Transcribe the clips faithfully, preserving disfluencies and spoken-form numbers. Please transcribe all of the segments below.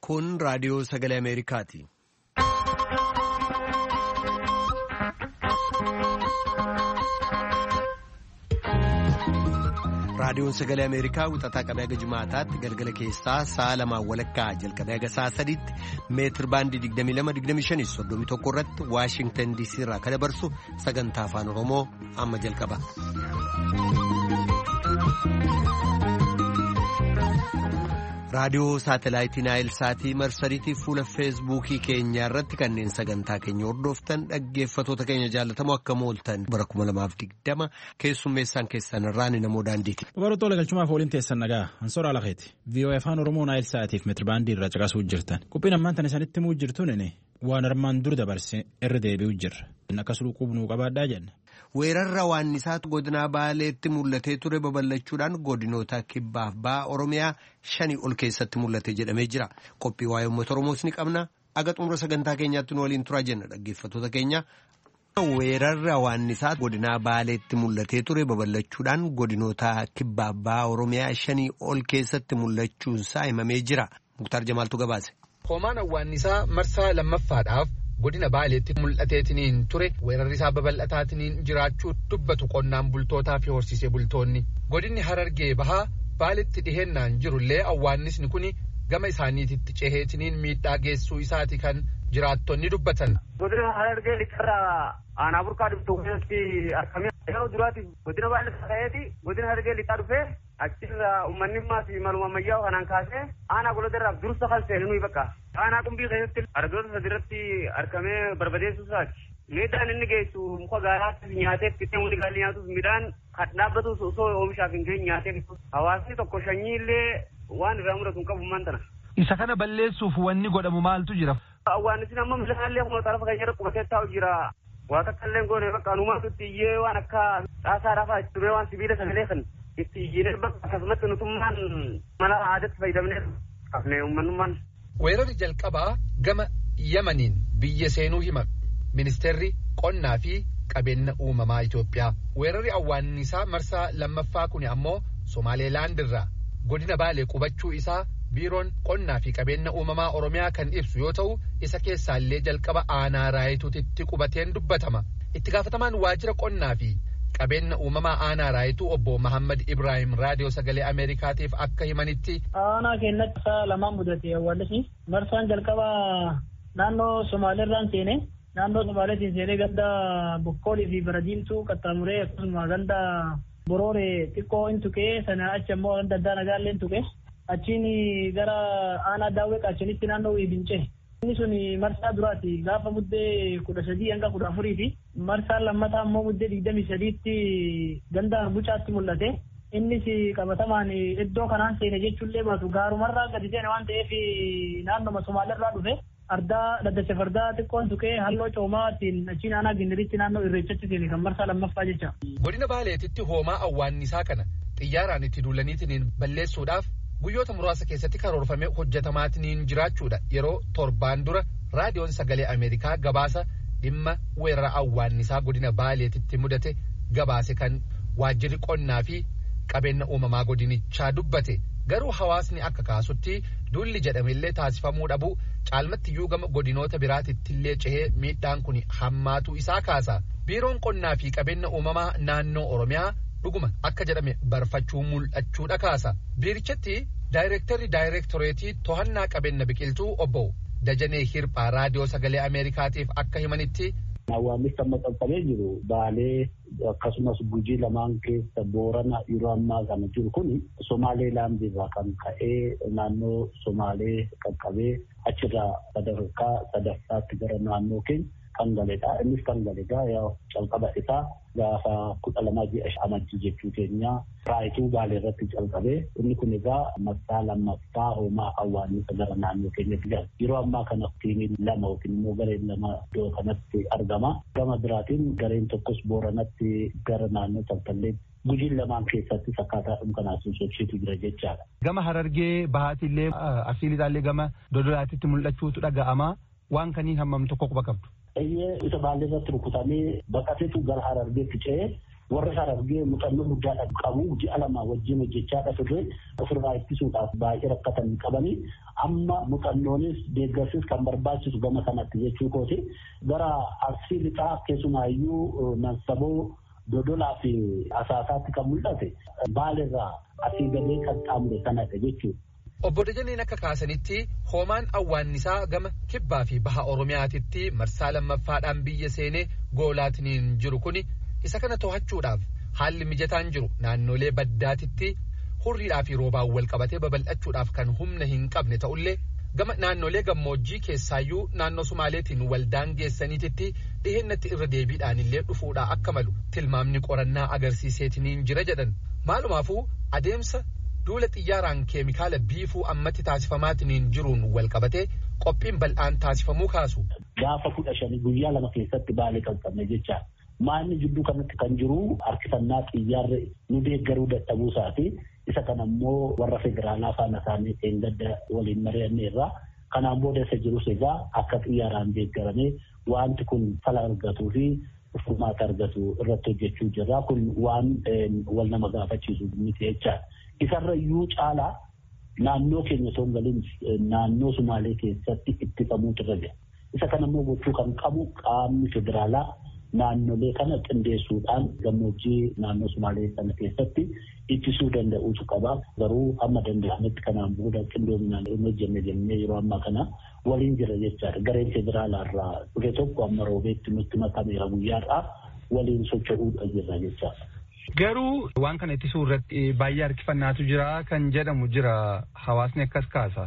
Kun raadiyoo sagalee Ameerikaati. Raadiyoon sagalee Ameerikaa wixataa qabee haga Jimaataatti galgala keessaa sa'a lamaan walakkaa jalqabee haga sa'a sadiitti meetir baandii digdamii lama digdamii shanii soddomii tokko irratti Waashingtan D C irraa kan dabarsu sagantaa afaan Oromoo amma jalqaba. Raadiyoo saatalaayitii Naayil Saatii marsariitii fuula feesbuukii keenyaa irratti kanneen sagantaa keenya hordoftan dhaggeeffatoota keenya jaallatamoo akka mooltan bara kuma lamaaf digdama keessummeessaan keessan irraan namoo daandiiti. Barattoota galchumaaf waliin teessan nagaa Ansoora Alakeeti. V O A afaan Oromoo Naayil Saatiif meetirbaandii irraa caqasuu jirtan. Qophiin ammaan tan isanitti himuu jirtuun waan armaan dur dabarse irra deebi'u jirra. Akkas luquubnuu qabaadhaa jenna. Weerarra waannisaatu godinaa Baaleetti mul'atee ture babal'achuudhaan godinoota kibbaaf ba'a Oromiyaa shanii ol keessatti mul'ate jedhamee jira. Qophii waa'ee uummata Oromoos ni qabna. Aga xumura sagantaa keenyaatti nu waliin turaa jenna dhaggeeffatoota keenya. Weerarra waannisaatu godinaa Baaleetti mul'atee ture babal'achuudhaan godinoota kibbaaf ba'a Oromiyaa shanii ol keessatti mul'achuunsaa himamee jira. Muktaar Jamaaltu gabaase. Hoomaan waannisaa marsaa lammaffaadhaaf godina Baaleetti mul'ateetiniin ture weerarri isaa babal'ataatiniin jiraachuu dubbatu qonnaan bultootaa fi horsiisee bultoonni. Godinni Harargee bahaa Baaleetti dhihennaan jirullee awwaannisni kun gama isaaniititti ceheetiniin miidhaa geessuu isaati kan jiraattonni dubbatan. Godina Harargee lixarraa aanaa burqaa dhuftu keessatti argamee yeroo duraati godina Baaleetti ta'eeti godina Harargee lixaa dhufee achirraa uummanni maatii maluma ammayyaa kanaan kaasee aanaa golodarraaf dursa kan seenu nuyi bakka. Aanaa qumbii keessatti argoota sadiirratti argamee barbadeessuu isaati. Miidhaan inni geessu muka gaaraatti nyaatee fixee wali gaalli nyaatuuf midhaan kan dhaabbatus osoo oomishaaf hin geenye nyaatee hawaasni tokko shanyii illee waan irraa mudatu hin qabu mantana. Isa kana balleessuuf wanni godhamu maaltu jira? Awwaannisni amma midhaanillee kuma xarafa keenyarra qubatee taa'u jira. Waa takka illee goone bakka anumaatutti iyyee waan akka xaasaa rafaa itti turee waan sibiila sagalee kan itti iyyee bakka akkasumatti nutummaan mala aadaatti fayyadamnee qabnee uummanummaan. Weerarri jalqabaa gama Yamaniin biyya seenuu hima ministeerri qonnaa fi qabeenya uumamaa Itoophiyaa. Weerarri awwaannisaa marsaa lammaffaa kun ammoo Somaaleelaand irraa godina Baalee qubachuu isaa biiroon qonnaa fi qabeenya uumamaa Oromiyaa kan ibsu yoo ta'u isa keessaallee jalqaba aanaa raayituutitti qubateen dubbatama. Itti gaafatamaan waajjira qonnaa fi qabeenya uumamaa aanaa raayituu obbo Mahammad Ibrahim raadiyoo sagalee Ameerikaatiif akka himanitti. Aanaa keenyatti isaa lamaan mudate awwaallisni marsaan jalqabaa naannoo Somaaleerraan seene naannoo Somaaleetiin seenee ganda Bokkoolii fi Baradiimtuu qaxxaamuree akkasuma ganda Borooree xiqqoo hin tuqee sana achi ammoo ganda addaa nagaallee hin tuqee achiin gara aanaa daawwee qaachanitti naannoo Ibincee. Inni sun marsaa duraati gaafa muddee kudha sadii hanga kudha afuriiti. Marsaan lammataa ammoo muddee digdamii sadiitti ganda Bucaatti mul'ate. Innis qabatamaan iddoo kanaan seene jechuullee baatu gaarumarraa gadi seene waan ta'eef naannoma Somaaleerraa dhufe ardaa daddacha fardaa xiqqoon tuqee halloo coomaatiin achiin aanaa Gindiritti naannoo Irreechatti seene kan marsaa lammaffaa jecha. Godina Baaleetitti hoomaa awwaannisaa kana xiyyaaraan itti duulaniitiin balleessuudhaaf guyyoota muraasa keessatti karoorfamee hojjetamaatiniin jiraachuudha yeroo torbaan dura raadiyoon sagalee Ameerikaa gabaasa dhimma weerara awwaannisaa godina Baaleetitti mudate gabaase kan waajjirri qonnaa fi qabeenya uumamaa godinichaa dubbate garuu hawaasni akka kaasutti duulli jedhamillee taasifamuu dhabu caalmattiyyuu gama godinoota biraatittillee cehee miidhaan kun hammaatuu isaa kaasa. Biiroon qonnaa fi qabeenya uumamaa naannoo Oromiyaa dhuguma akka jedhame barfachuu mul'achuudha kaasa. Biirichatti daayirektarri daayirektoreetii to'annaa qabeenya biqiltuu obbo Dajanee Hirphaa raadiyoo sagalee Ameerikaatiif akka himanitti. Awwaannis amma qaqqabee jiru Baalee akkasumas Gujii lamaan keessa Boorana yeroo ammaa kana jiru kun Somaaleelaand irraa kan ka'ee naannoo Somaalee qaqqabee achirraa sadarkaa sadaffaatti gara naannoo keenya kan galedha. Innis kan galedha yaa calqaba isaa gaafa kudha lamaa ji'a amajjii jechuu keenya raayituu Baalee irratti calqabee inni kun egaa marsaa lammaffaa hoomaa awwaannisa gara naannoo keenyatti gala. Yeroo ammaa kana tiimiin lama yookiin immoo gareen lama iddoo kanatti argama. Gama biraatiin gareen tokkos Booranatti gara naannoo Taltalleetti Gujiin lamaan keessatti akkaataa dhumkanaasuun sochiitu jira jechaadha. Gama Harargee bahaatillee asiilitaallee gama Dodolaatitti mul'achuutu dhaga'ama. Waan kanii hammam tokko quba qabdu. Iyyee isa Baalee irratti rukutamee baqateetu gara Harargeetti ce'ee warra Harargee muuxannoo guddaa qabu ji'a lama wajjin hojjechaa turre ofirraa ittisuudhaaf baay'ee rakkatan qabanii amma muuxannoonis deeggarsis kan barbaachisu gama kanatti jechuu kooti gara Arsii lixaa keessumaayyuu Nansaboo Dodolaa fi Asaasaatti kan mul'ate Baalirraa asii gadee kan xaamure kanadha jechuudha. Obbo Dajaneen akka kaasanitti hoomaan awwaannisaa gama kibbaa fi baha Oromiyaatitti marsaa lammaffaadhaan biyya seenee goolaatiin jiru kuni isa kana to'achuudhaaf haalli mijataan jiru naannolee baddaatitti hurriidhaa fi roobaan wal qabatee babal'achuudhaaf kan humna hin qabne ta'ullee gama naannolee gammoojjii keessaayyuu naannoo Sumaaleetiin waldaan geessaniititti dhihennatti irra deebiidhaan illee dhufuudhaa akka malu tilmaamni qorannaa agarsiiseetiniin jira jedhan maalumaafuu adeemsa duula xiyyaaraan keemikaala biifuu ammatti taasifamaatiin jiruun wal qabatee qophiin bal'aan taasifamuu kaasu. Gaafa kudha shanii guyyaa lama keessatti Baalee qaqqabne jecha maanni jidduu kanatti kan jiru harkifannaa xiyyaarri nu deeggaruu dadhabuu isaati. Isa kana immoo warra federaalaa faana isaanii eeggadda waliin mari'annee irraa kanaan booda isa jirus egaa akka xiyyaaraan deeggaramee wanti kun fala argatuu fi furmaata argatu irratti hojjechuu jirra. Kun waan wal nama gaafachiisu miti jechaadha. Isarra iyyuu caalaa naannoo keenya osoo hin galin naannoo Sumaalee keessatti ittifamuutu irra jira. Isa kana immoo gochuu kan qabu qaamni federaalaa naannolee kana qindeessuudhaan gammoojjii naannoo Sumaalee sana keessatti ittisuu danda'uutu qaba. Garuu amma danda'ametti kanaan booda qindoominaan hin hojjenne jennee yeroo ammaa kana waliin jira jechaadha. Gareen federaalaa irraa dhufe tokko amma roobeetti nutti makameera guyyaadhaa waliin socho'uudha jirra jechaadha. Garuu waan kana ittisuu irratti baay'ee harkifannaatu jira kan jedhamu jira hawaasni akkas kaasa.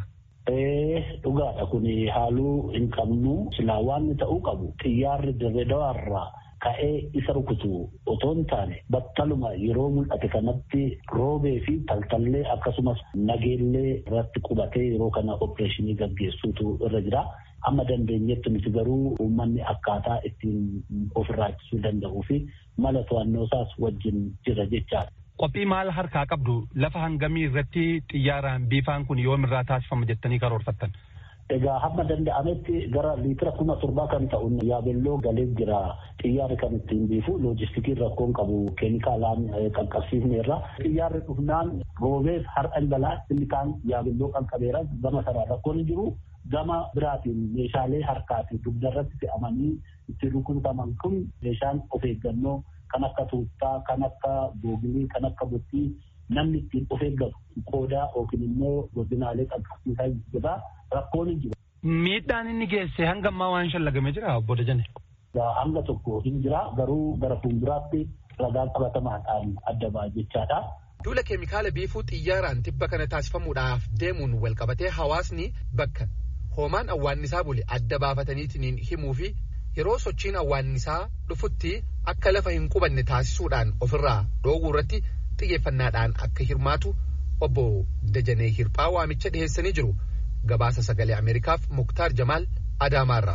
Dhugaadha kun haaluu hin qabnu silaa waan ta'uu qabu xiyyaarri dirree dawaarraa ka'ee isa rukutu otoo hin taane battaluma yeroo mul'ate kanatti roobee fi taltallee akkasumas nageellee irratti qubatee yeroo kana opereeshinii gaggeessuutu irra jira. Amma dandeenyetti nuti garuu uummanni akkaataa ittiin ofirraa ittisuu danda'uu fi mala to'annoo isaas wajjin jira jechaadha. Qophii maal harkaa qabdu lafa hangamii irratti xiyyaaraan biifaan kun yoomirraa taasifama jettanii karoorfattan? Egaa hamma danda'ametti gara liitira kuma torbaa kan ta'u yaabelloo galee jira. Xiyyaarri kan ittiin biifu loojistikiin rakkoon qabu keemikaalaan qaqqabsiifne irra. Xiyyaarri dhufnaan roobees har'an balaa inni kaan yaabelloo qaqqabeeras gama sarara rakkoon hin jiru. Gama biraatiin meeshaalee harkaa fi dugda irratti fe'amanii itti rukutaman kun meeshaan of eeggannoo kan akka tuuttaa, kan akka googilii, kan akka bottii namni ittiin of eeggatu qoodaa yookiin immoo godinaalee qaqqabsiisaa jira rakkoon hin jiru. Miidhaan inni geesse hanga ammaa waan shallagame jira obbo Dajane? Hanga tokko hin jira garuu gara fuulduraatti ragaa qabatamaadhaan adda ba'a jechaadha. Duula keemikaala biifuu xiyyaaraan tibba kana taasifamuudhaaf deemuun wal qabatee hawaasni bakka hoomaan awwaannisaa bule adda baafataniitiin himuu fi yeroo sochiin awwaannisaa dhufutti akka lafa hin qubanne taasisuudhaan ofirraa dhoowwuu irratti xiyyeeffannaadhaan akka hirmaatu obbo Dajanee Hirphaa waamicha dhiheessanii jiru. Gabaasa sagalee Ameerikaaf Muktaar Jamaal Adaamaarraa.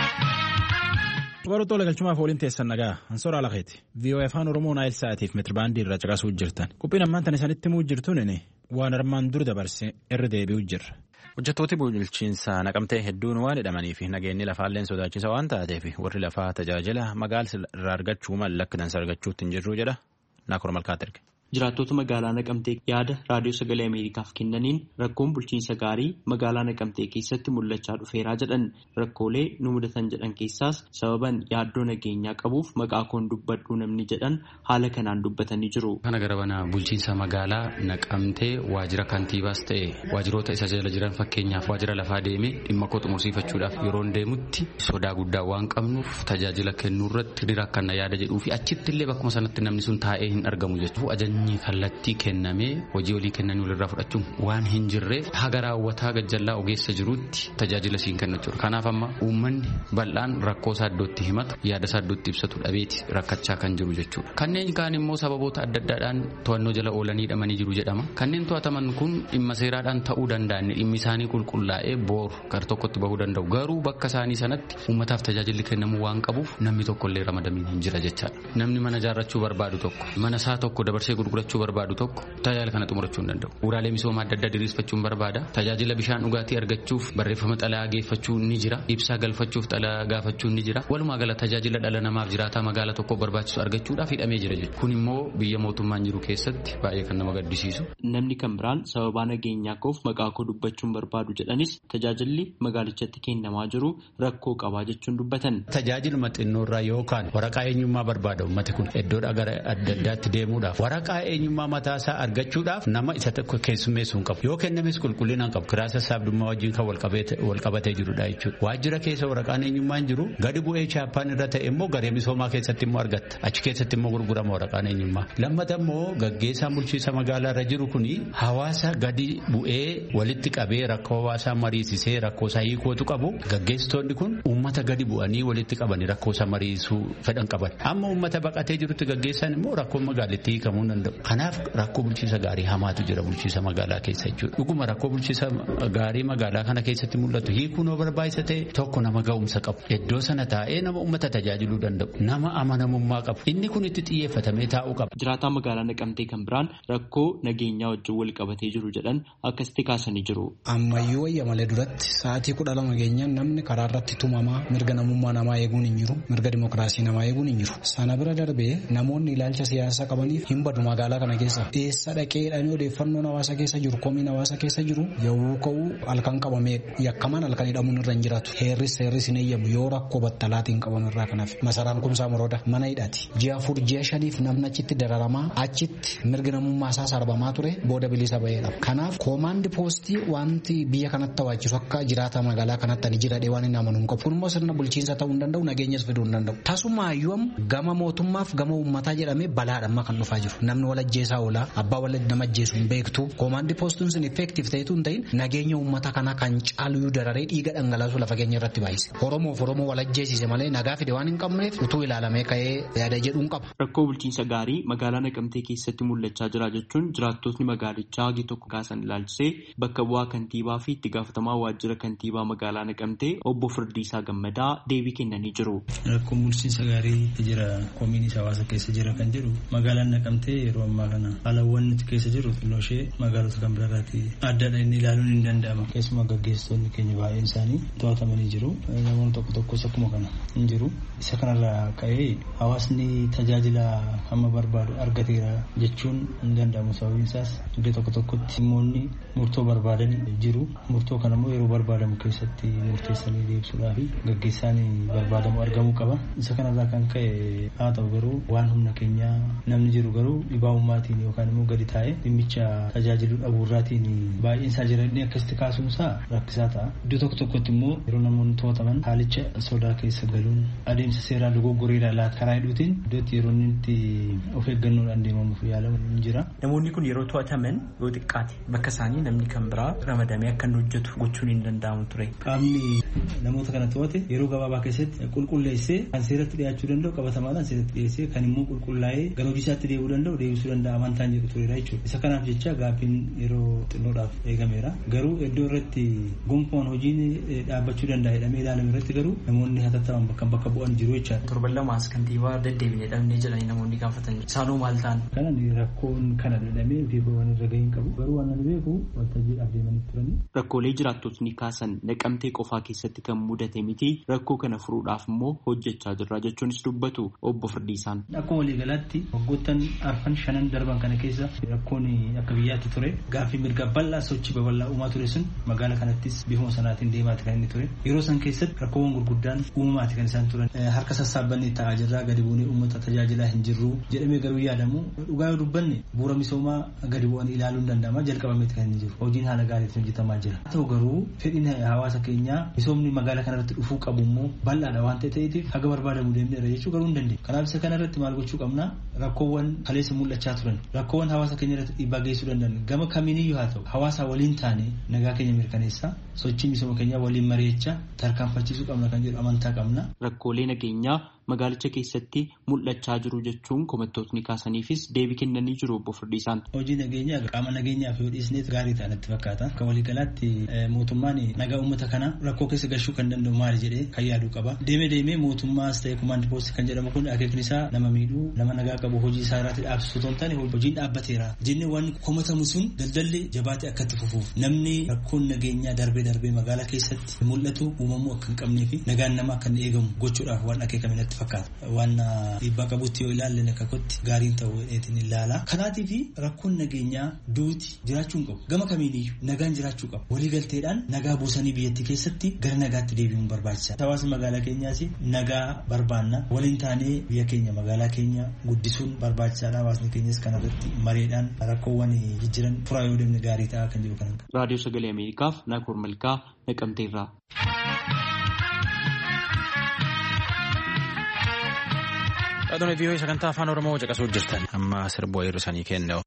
Warra tola galchumaaf waliin teessan nagaa Ansoora Alakeeti. V O A afaan Oromoo Naayil Sa'aatiif meetirabaandii irra caqasuu jirtan. Qophiin ammaan tan isanitti himuu jirtuun waan armaan dur dabarse irra deebi'u jirra. Hojjettooti bulchiinsaa naqamtee hedduun waan hidhamanii fi nageenyi lafaalleen sodaachisa waan taateef warri lafaa tajaajila magaalaa irraa argachuu mallakkatan argachuutti hin jirru jedha Naakoor Malkaat erge. Jiraattota magaalaa Naqamtee yaada raadiyoo sagalee Ameerikaaf kennaniin rakkoon bulchiinsa gaarii magaalaa Naqamtee keessatti mul'achaa dhufeeraa jedhan rakkoolee nu mudatan jedhan keessaas sababan yaaddoo nageenyaa qabuuf maqaa koon dubbadhuu namni jedhan haala kanaan dubbatanii jiru. Kana gara bana bulchiinsa magaalaa Naqamtee waajjira kantiibaas ta'e waajjiroota isa jala jiran fakkeenyaaf waajjira lafaa deemee dhimma koo xumursiifachuudhaaf yeroo deemutti sodaa guddaa waan qabnuuf tajaajila kennuu irratti hiriira akkana yaada jedhuu fi achitti illee bakkuma sanatti namni sun taa'ee hin argamu jechuudha. Kallattii kennamee hojii olii kennanii walirraa fudhachuun waan hin jirreef haga raawwataa gajjallaa ogeessa jiruutti tajaajila siin kennachuudha. Kanaaf amma uummanni bal'aan rakkoo isaa iddootti himatu yaada isaa iddootti ibsatu dhabeeti rakkachaa kan jiru jechuudha. Kanneen kaan immoo sababoota adda addaadhaan to'annoo jala oolanii hidhamanii jiru jedhama. Kanneen to'ataman kun dhimma seeraadhaan ta'uu danda'an dhimmi isaanii qulqullaa'ee booru gar tokkotti bahuu danda'u. Garuu bakka isaanii sanatti uummataaf tajaajilli kennamuu waan qabuuf namni tokkollee ramadamiin hin jira jechaadha. Namni mana ijaarrachuu barbaadu tokko mana isaa tokko dabarsee gurgurachuu barbaadu tokko tajaajila kana xumurachuu hin danda'u. Bu'uuraalee misoomaa adda addaa diriirfachuun barbaada. Tajaajila bishaan dhugaatii argachuuf barreeffama xalayaa geeffachuu ni jira. Ibsaa galfachuuf xalayaa gaafachuu ni jira. Walumaa gala tajaajila dhala namaaf jiraataa magaalaa tokko barbaachisu argachuudhaaf hidhamee jira jechuudha. Kun immoo biyya mootummaan jiru keessatti baay'ee kan nama gaddisiisu. Namni kan biraan sababa nageenyaa koof maqaa koo dubbachuun barbaadu jedhanis tajaajilli magaalichatti kennamaa jiru rakkoo qabaa jechuun dubbatan. Tajaajiluma xinnoorraa yookaan waraqaa eenyummaa barbaada uummati kun iddoodhaa gara adda addaatti deemuudhaaf waraqaa eenyummaa mataasaa argachuudhaaf nama isa tokko keessummeessuu hin qabu. Yoo kennames qulqullina hin qabu. Kiraa sassaabdummaa wajjin kan wal qabatee jirudha jechuudha. Waajjira keessa waraqaan eenyummaan jiru gadi bu'ee chaappaan irra ta'e immoo garee misoomaa keessatti immoo argatta. Achi keessatti immoo gurgurama waraqaan eenyummaa. Lammata immoo gaggeessaan bulchiinsa magaalaa irra jiru kuni hawaasa gadi bu'ee walitti qabee rakkoo hawaasaa mariisisee rakkoo isaa hiikootu qabu. Gaggeessitoonni kun uummata gadi bu'anii walitti qabanii rakkoo isaa mariisuu fedhan qaban. Amma uummata baqatee jirutti gaggeessan immoo rakkoo magaalittii hiikamuu hin danda'u. Kanaaf rakkoo bulchiinsa gaarii hamaatu jira bulchiinsa magaalaa keessa jechuudha. Dhuguma rakkoo bulchiinsa gaarii magaalaa kana keessatti mul'atu hiikuu noo barbaachisa ta'e tokko nama ga'umsa qabu. Iddoo sana taa'ee nama uummata tajaajiluu danda'u. Nama amanamummaa qabu. Inni kun itti xiyyeeffatamee taa'uu qaba. Jiraataa magaalaa Naqamtee kan biraan rakkoo nageenyaa wajjin wal qabatee jiru jedhan akkasitti kaasanii jiru. Ammayyuu wayya malee duratti sa'aatii kudha lama geenyaan namni karaa irratti tumamaa mirga namummaa namaa eeguun hin jiru. Mirga dimokiraasii namaa eeguun hin jiru. Sana bira darbee namoonni ilaalcha siyaasaa qabaniif hin badu magaalaa kana keessa. Eessa dhaqee jedhamee odeeffannoon hawaasa keessa jiru komiin hawaasa keessa jiru yoo ka'u halkan qabamee yakkamaan halkan hidhamuun irra hin jiraatu. Heerris heerris hin eeyyamu yoo rakkoo battalaatiin qaban irraa kanaaf. Masaraan kumsaa morooda mana hidhaati. Ji'a afur ji'a shaniif namni achitti dararamaa achitti mirga namummaa isaa sarbamaa ture booda bilisa ba'eedha. Kanaaf koomaandi poostii wanti biyya kanatti tawaachisu akka jiraata magaalaa kanatti ani jiradhee waan hin amanu hin qabu. Kun immoo sirna bulchiinsa ta'uu hin danda'u nageenyas fiduu hin danda'u. Tasumaayyuu gama mootummaaf gama uummataa jedhamee balaadhamma kan dhufaa jiru. Namni wal ajjeesaa oola abbaa wal nama ajjeesu hin beektu. Koomaandi poostiin sun effektiif ta'etu hin ta'in nageenya uummata kana kan caalu dararee dhiiga dhangalaasu lafa keenya irratti baay'ise. Oromoof Oromoo wal ajjeesise malee nagaa fide waan hin qabneef utuu ilaalamee ka'ee yaada jedhuun qaba. Rakkoo bulchiinsa gaarii magaalaa Naqamtee keessatti mul'achaa jira jechuun jiraattotni magaalichaa hagi tokko kaasan ilaalchisee bakka bu'aa kantiibaa fi itti gaafatamaa waajjira kantiibaa magaalaa Naqamtee obbo Firdiisaa Gammadaa deebii kennanii jiru. Rakkoo bulchiinsa gaarii jira komiinis hawaasa keessa jira kan jedhu magaalaan Naqamtee yeroo ammaa kana haalawwan nuti keessa jiru xinnoo ishee magaalota kan biraarraati addaadha inni ilaaluun hin danda'ama. Keessumaa gaggeessitoonni keenya baay'een isaanii to'atamanii jiru. Namoonni tokko tokkos akkuma kana hin jiru. Isa kanarraa ka'ee hawaasni tajaajila hamma barbaadu argateera jechuun hin danda'amu. Sababiin isaas iddoo tokko tokkotti dhimmoonni murtoo barbaadan jiru. Murtoo kana immoo yeroo barbaadamu keessatti murteessanii deebisuudhaaf gaggeessaan barbaadamu argamuu qaba. Isa kanarraa kan ka'e haa ta'u garuu waan humna keenyaa namni jiru garuu dhibaabummaatiin yookaan immoo gadi taa'ee dhimmicha tajaajiluu dhabuurraatiin baay'een isaa jiranii akkasitti kaasuun isaa rakkisaa ta'a. Iddoo tokko tokkotti immoo yeroo namoonni to'ataman haalicha sodaa keessa galuun adeemsa seeraan dogoggoreedhaan laata karaa hidhuutiin iddootti yeroo inni itti of eeggannoodhaan deemamuuf yaalamu ni jira. Namoonni kun yeroo to'ataman yoo xiqqaate bakka isaanii namni kan biraa ramadamee akka inni hojjetu gochuun hin danda'amu ture. Qaamni namoota kana to'ate yeroo gabaabaa keessatti qulqulleessee kan seeratti dhiyaachuu danda'u qabatamaadhaan seeratti dhiyeessee kan immoo qulqullaa'ee gara hojii isaatti deebi'uu danda'u deebisuu danda'a amantaan jedhu tureera jechuudha. Isa kanaaf jecha gaaffiin yeroo xinnoodhaaf eegameera. Garuu iddoo irratti gonkumaan hojiin dhaabbachuu danda'a jedhamee ilaalame irratti garuu namoonni hatattaman bakka bakka bu'an jiru jechaadha. Torban lamaas kantiibaa deddeebinee dhabnee jedhanii namoonni gaafatan isaanoo maal ta'an. Kanan rakkoon kana dadhamee beekuu waan irra gahin qabu garuu waan ani beeku waltajjiidhaaf deemanii turanii. Rakkoolee jiraattotni kaasan Naqamtee qofaa keessatti kan mudate miti rakkoo kana furuudhaaf immoo hojjechaa jirra jechuunis dubbatu obbo Firdiisaan. Akkuma waliigalaatti waggoottan arfan shanan darban kana keessa rakkoon akka biyyaatti ture gaaffii mirga bal'aa sochii babal'aa uumaa ture sun magaalaa kanattis bifuma sanaatiin deemaati kan inni ture. Yeroo san keessatti rakkoowwan gurguddaan uumamaati kan isaan turan. Harka sassaabbanne taa'aa jirraa gadi buunee uummata tajaajilaa hin jirru jedhamee garuu yaadamu dhugaa yoo dubbanne bu'uura misoomaa gadi bu'anii ilaaluun danda'ama jalqabameeti kan inni jiru. Hojiin haala gaariitiin hojjetamaa jira. Haa ta'u garuu fedhiin hawaasa keenyaa misoomni magaalaa kanarratti dhufuu qabu immoo bal'aadha waan ta'eef haga barbaadamu deemneera jechuu garuu hin dandeenye. Kanaaf isa kanarratti maal gochuu qabna rakkoowwan kaleessa mul'achaa turan rakkoowwan hawaasa keenya irratti dhiibbaa geessuu danda'an gama kamiiniyyuu haa ta'u hawaasa waliin taane nagaa keenya mirkaneessaa sochii misooma keenyaa waliin mari'achaa tarkaanfachiisuu qabna kan jedhu amantaa qabna. Rakkoolee nageenyaa magaalicha keessatti mul'achaa jiru jechuun komattootni kaasaniifis deebii kennanii jiru obbo Firdiisaan. Hojii nageenyaa qaama nageenyaaf yoo dhiisneet gaarii ta'anitti fakkaata. Akka waliigalaatti mootummaan nagaa uummata kana rakkoo keessa galchuu kan danda'u maali jedhee kan yaaduu qaba. Deemee deemee mootummaas ta'e kumaandi poostii kan jedhamu kun akeekni isaa nama miidhuu nama nagaa qabu hojii isaa irratti dhaabsisuu osoo hin taane hojiin dhaabbateera. Jennee waan komatamu sun daldalli jabaatee akka itti fufuuf namni rakkoon nageenyaa darbee darbee magaalaa keessatti mul'atu uumamuu akka hin qabnee fi nagaan namaa akka hin eegamu gochuudhaaf waan akeekame natti fakkaata. Waan dhiibbaa qabutti yoo ilaalle akka kotti gaariin ta'uu eetiin ilaala. Kanaatiif rakkoon nageenyaa duuti jiraachuu hin qabu. Gama kamiiniyyuu nagaan jiraachuu qaba. Waliigalteedhaan nagaa buusanii biyyattii keessatti gara nagaatti deebi'uun barbaachisaadha. Hawaasni magaalaa keenyaas nagaa barbaanna. Waliin taanee biyya keenya magaalaa keenya guddisuun barbaachisaadha. Hawaasni keenyas kanarratti mareedhaan rakkoowwan jijjiiran furaa yoo deemne gaarii ta'a kan jiru kanan. Raadiyoo Sagalee Ameerikaaf Naakoor Malkaa Naqamteerraa. Dhaggeeffattoonni vii'oo sagantaa afaan Oromoo caqasuu jirtan amma sirba hir'isanii kennu.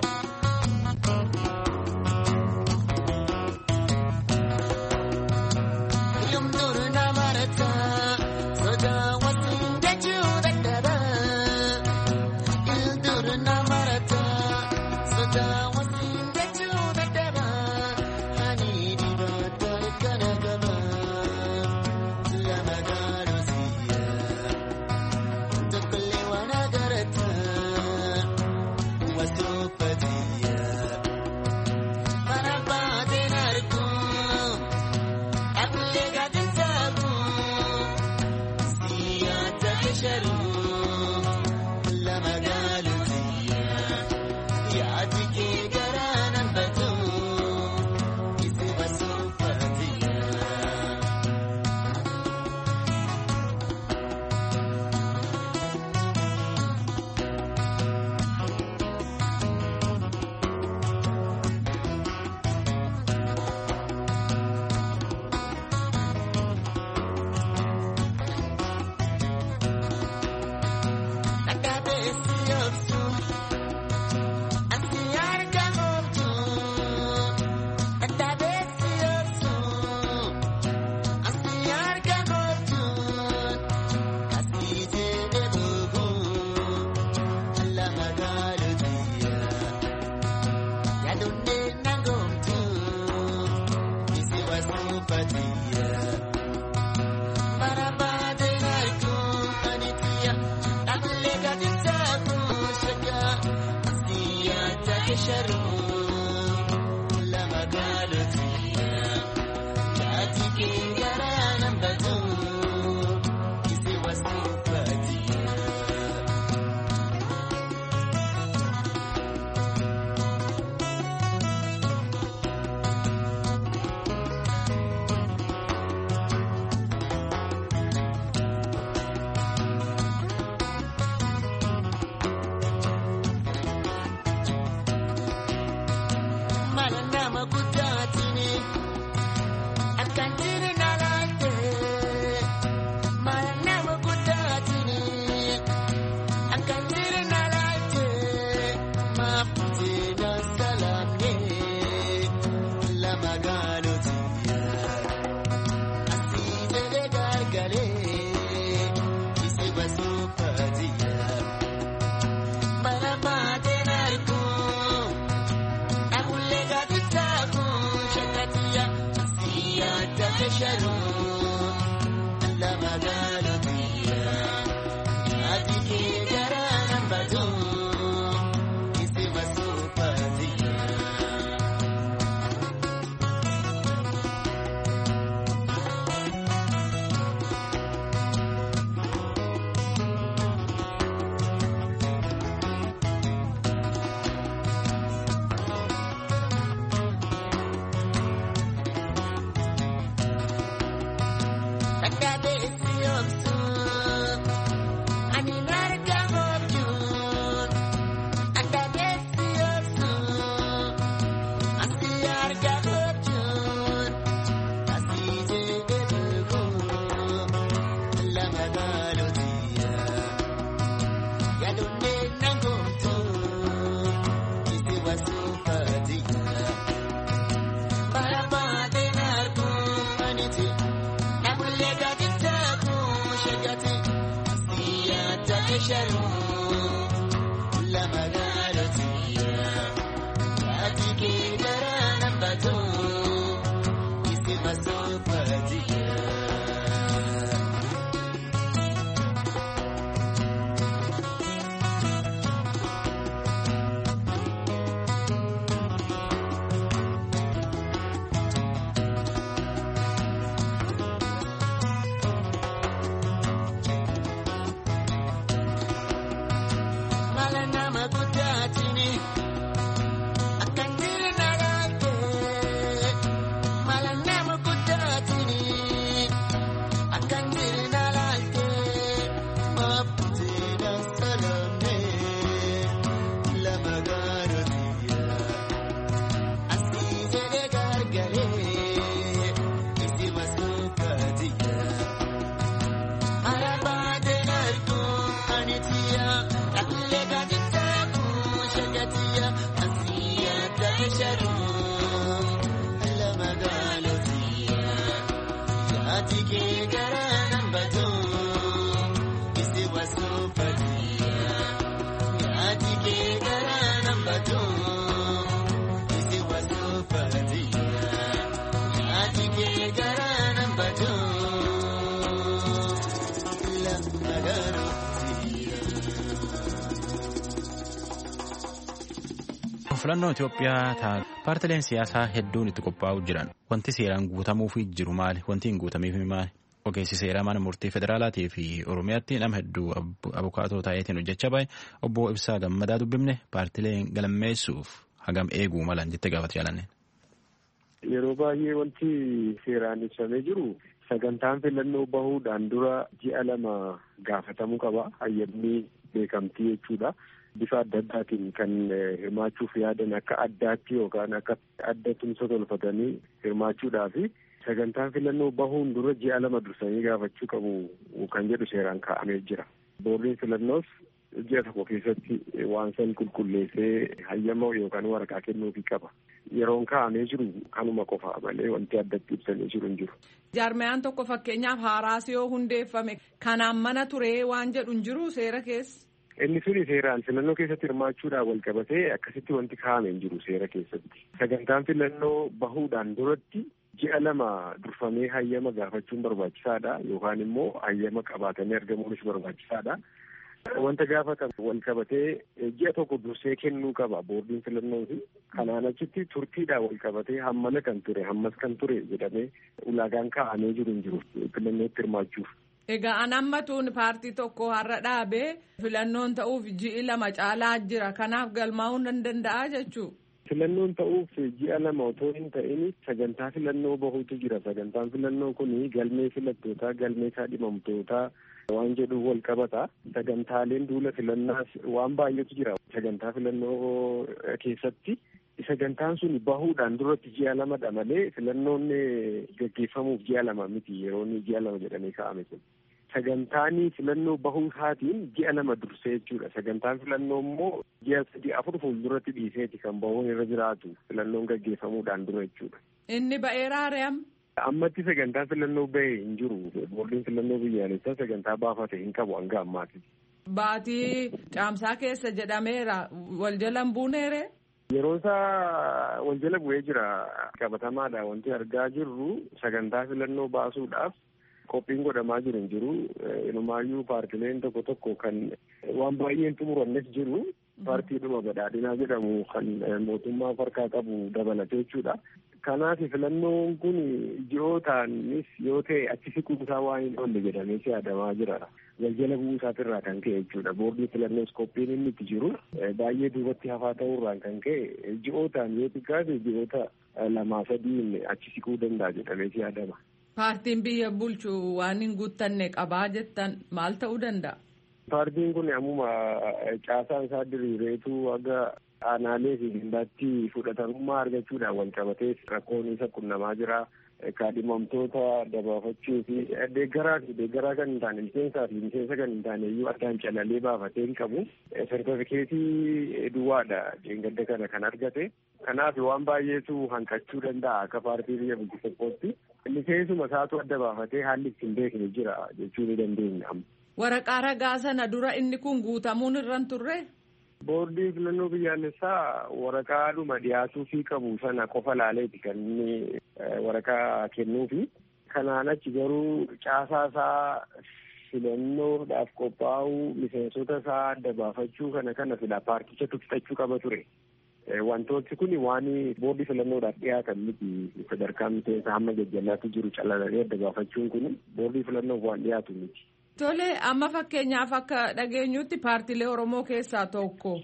filannoo Itoophiyaa ta'a paartileen siyaasaa hedduun itti qophaa'uu jiran wanti seeraan guutamuufii jiru maali wanti hin guutamiif maali ogeessi seeraa mana murtii federaalaatii fi oromiyaatti nama hedduu abukaatoo taa'eetiin hojjechaa bahe obbo Ibsaa Gammadaa dubbifne paartileen galmeessuuf hagam eeguu malan jettee gaafate jaalanne. Yeroo baay'ee wanti seeraan ibsamee jiru sagantaan filannoo bahuudhaan dura ji'a lama gaafatamuu qaba hayyamni beekamtii jechuudha. Bifa adda addaatiin kan hirmaachuuf yaadan akka addaatti yookaan akka adda tumsa tolfatanii hirmaachuudhaaf sagantaan filannoo bahuun dura ji'a lama dursanii gaafachuu qabu kan jedhu seeraan kaa'amee jira. Boordiin filannoos ji'a tokko keessatti waan san qulqulleessee hayyama yookaan waraqaa kennuufii qaba. Yeroon kaa'amee jiru kanuma qofa malee wanti addatti ibsamee jiru hin jiru. Jaarmayaan tokko fakkeenyaaf haaraas yoo hundeeffame kanaan mana turee waan jedhu hin jiru seera keessa. Inni suni seeraan filannoo keessatti hirmaachuudhaan wal qabatee akkasitti wanti kaa'ame hin jiru seera keessatti. Sagantaan filannoo bahuudhaan duratti ji'a lama durfamee hayyama gaafachuun barbaachisaadha yookaan immoo hayyama qabaatanii argamuunis barbaachisaadha. Wanta gaafatan wal qabatee ji'a tokko dursee kennuu qaba boordiin filannoo fi kanaan achitti turtiidhaan wal qabatee hammana kan ture hammas kan ture jedhamee ulaagaan kaa'amee jiru hin jiru filannootti hirmaachuuf. Egaa an ammatuun paartii tokko har'a dhaabee filannoon ta'uuf ji'i lama caalaa jira kanaaf galmaa'uu nan danda'a jechuu. Filannoon ta'uuf ji'a lama otoo hin ta'in sagantaa filannoo bahuutu jira. Sagantaan filannoo kun galmee filattootaa galmee kaadhimamtootaa waan jedhu wal qabata. Sagantaaleen duula filannaas waan baay'eetu jira. Sagantaa filannoo keessatti sagantaan sun bahuudhaan duratti ji'a lamadha malee filannoon gaggeeffamuuf ji'a lama miti yeroo ji'a lama jedhamee kaa'ame sun. Sagantaan filannoo bahuu isaatiin ji'a lama dursee jechuudha. Sagantaan filannoo immoo ji'a sadii afur fuulduratti dhiiseeti kan bahuun irra jiraatu filannoon gaggeeffamuudhaan dura jechuudha. Inni ba'eeraa re'am. Ammatti sagantaa filannoo bahee hin jiru. Boordiin filannoo biyyaalessaa sagantaa baafate hin qabu hanga ammaati. Baatii caamsaa keessa jedhameera wal jalan buuneere. Yeroo isaa wal jala bu'ee jira qabatamaadha wanti argaa jirru sagantaa filannoo baasuudhaaf qophiin godhamaa jiru hin jiru. Inumaayyuu paartileen tokko tokko kan waan baay'een xumurannes jiru. Paartiidhuma badhaadhinaa jedhamu kan mootummaa harkaa qabu dabalatee jechuudha. Kanaaf filannoon kun ji'ootaanis yoo ta'e achi siquusaa waan hin oolle jedhamee yaadamaa jira. Waljala bu'uu isaatirraa kan ka'e jechuudha. Boordii filannoos qophiin inni itti jiru baay'ee duubatti hafaa ta'uurraan kan ka'e ji'ootaan yoo xiqqaate ji'oota lamaa sadiin achi siquu danda'a jedhamee yaadama. Paartiin biyya bulchu waan hin guuttanne qabaa jettan maal ta'uu danda'a? Paartiin kun ammuma caasaan isaa diriireetu aga aanaalee fi gandaatti fudhatamummaa argachuudhaan wal qabatee rakkoon isa qunnamaa jira. Kaadhimamtoota dabaafachuu fi deeggaraa fi deeggaraa kan hin taane miseensaa fi miseensa kan hin taane iyyuu addaan calalee baafatee hin qabu. Sertifikeetii duwwaadha jeengadda kana kan argate. Kanaaf waan baay'eetu hanqachuu danda'a akka paartii biyya bulchu tokkootti. Miseensuma isaatu adda baafatee haalli ittiin beekne jira jechuu ni dandeenya. Waraqaa ragaa sana dura inni kun guutamuun irra hin turre? Boordii filannoo biyyaalessaa waraqaadhuma dhiyaatuufii qabu sana qofa laaleeti kan inni waraqaa kennuufi. Kanaan achi garuu caasaa isaa filannoodhaaf qophaa'uu miseensota isaa adda baafachuu kana kana fila paartichatu fixachuu qaba ture. Wantooti kun waan boordii filannoodhaaf dhiyaatan miti sadarkaa miseensa hamma jajjallaatti jiru calalanii adda baafachuun kun boordii filannoof waan dhiyaatu miti. Tole amma fakkeenyaaf akka dhageenyutti paartilee Oromoo keessaa tokko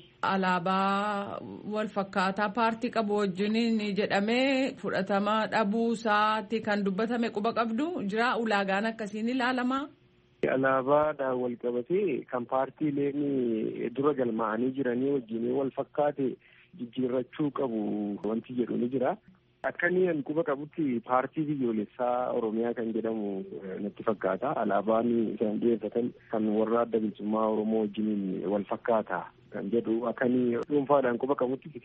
alaabaa wal fakkaataa paartii qabu wajjiniin jedhamee fudhatama dhabuu isaatti kan dubbatame quba qabdu jira ulaagaan akkasiin ilaalamaa. Alaabaadhaan wal qabatee kan paartiileen dura galmaa'anii jiranii wajjin wal fakkaate jijjiirrachuu qabu wanti jedhu ni jira. Akka inni quba qabutti paartii biyyoolessaa Oromiyaa kan jedhamu natti fakkaata. Alaabaan isaan dhiyeeffatan kan warra adda bilisummaa Oromoo wajjiniin wal fakkaata kan jedhu akka inni dhuunfaadhaan quba qabutti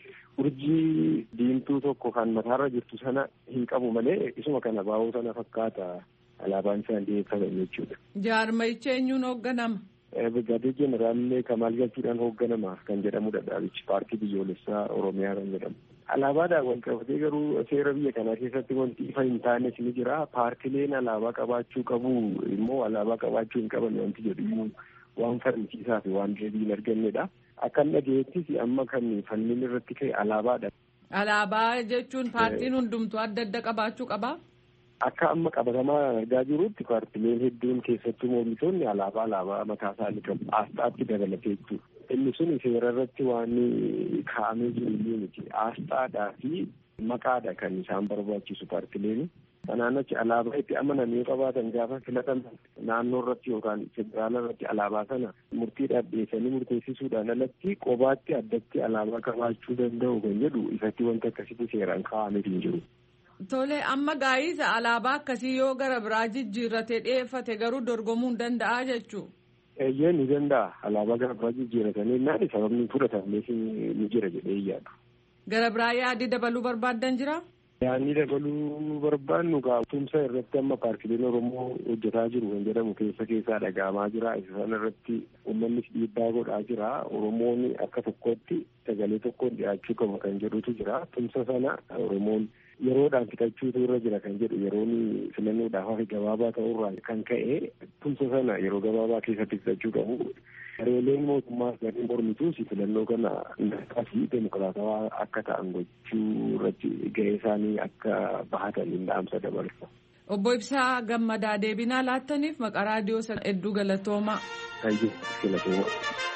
urjii diimtuu tokko kan mataarra jirtu sana hin qabu malee isuma kana baa'uu sana fakkaata alaabaan isaan dhiyeeffatan jechuudha. Jaarmayicha eenyuun hoogganama? Brigaadeer Jeneraallee Kamaal Galchuudhaan hoogganamaa kan jedhamudha dhaabichi paartii biyyoolessaa Oromiyaa kan jedhamu. Alaabaadhaan wal qabatee garuu seera biyya kanaa keessatti wanti ifa hin taanes ni jira. Paartileen alaabaa qabaachuu qabu immoo alaabaa qabaachuu hin qaban wanti jedhu waan falmisiisaa fi waan deebii hin argannedha. Akkan dhageettis amma kan falmiin irratti ka'e alaabaadha. Alaabaa jechuun paartiin hundumtuu adda adda qabaachuu qabaa? Akka amma qabatamaa argaa jirutti paartileen hedduun keessattuu mormitoonni alaabaa alaabaa mataa isaanii qabu. Asxaatti dabalatee jechuudha. Inni sun seera irratti waan kaa'amee jiru iyyuu miti. Asxaadhaa fi maqaadha kan isaan barbaachisu paartileen. Kanaan achi alaabaa itti amananii qabaatan gaafa filatan naannoo irratti yookaan federaala irratti alaabaa sana murtiidhaan dhiyeessanii murteessisuudhaan alatti qobaatti addatti alaabaa qabaachuu danda'u kan jedhu ifatti wanta akkasitti seeraan kaa'amee hin jiru. Tole amma gaa'isa alaabaa akkasii yoo gara biraa jijjiirratee dhiyeeffate garuu dorgomuu hin danda'a jechuu. Eeyyee ni danda'a alaabaa gara biraa jijjiirratanii naan sababni fudhatameef ni jira jedhee yaadu. Gara biraa yaadii dabaluu barbaaddan jira? Yaadni dabaluu barbaannu tumsa irratti amma paartileen Oromoo hojjetaa jiru kan jedhamu keessa keessaa dhaga'amaa jira. Isa sana irratti uummannis dhiibbaa godhaa jira. Oromoon akka tokkotti sagalee tokkoon dhiyaachuu qaba kan jedhutu jira. Tumsa sana Oromoon yeroodhaan fixachuutu irra jira kan jedhu yeroon filannoodhaaf hafi gabaabaa ta'urraa kan ka'e tumsa sana yeroo gabaabaa keessatti fixachuu qabu. Gareeleen mootummaas gareen mormituus filannoo kana nagaa fi demokiraatawaa akka ta'an gochuu irratti gahee isaanii akka bahataniin dhaamsa dabarsa. Obbo Ibsaa Gammadaa deebinaa laattaniif maqaa raadiyoo hedduu galatoomaa. Galatooma.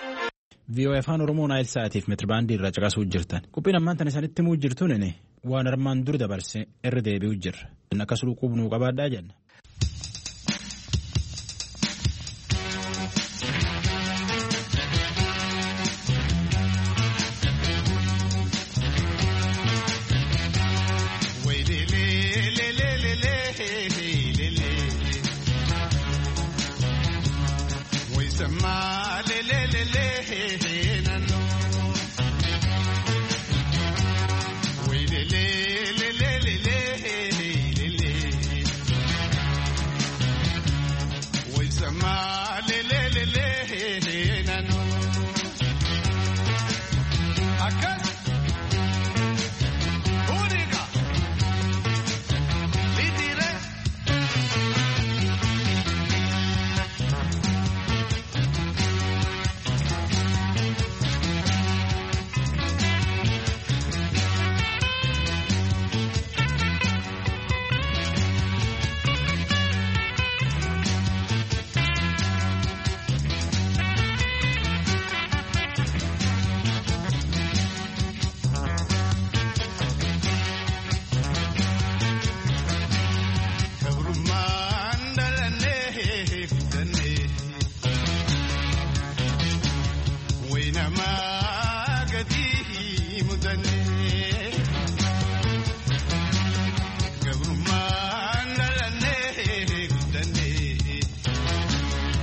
V O A afaan Oromoo Naayil Sa'aatiif meetirabaandii irra caqasuu jirtan. Qophiin ammaan tan isanitti himuu jirtuun waan armaan dur dabarse irra deebi'u jirra. Akka quubnuu qabaadhaa jenna.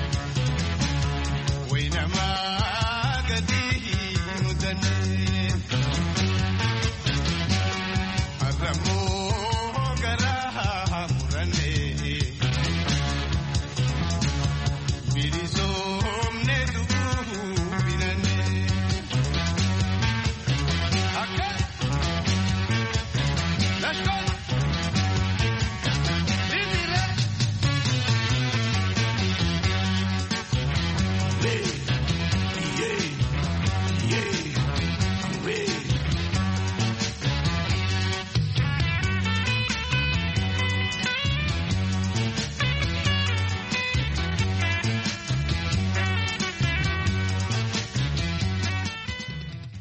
Nama gadi mudane.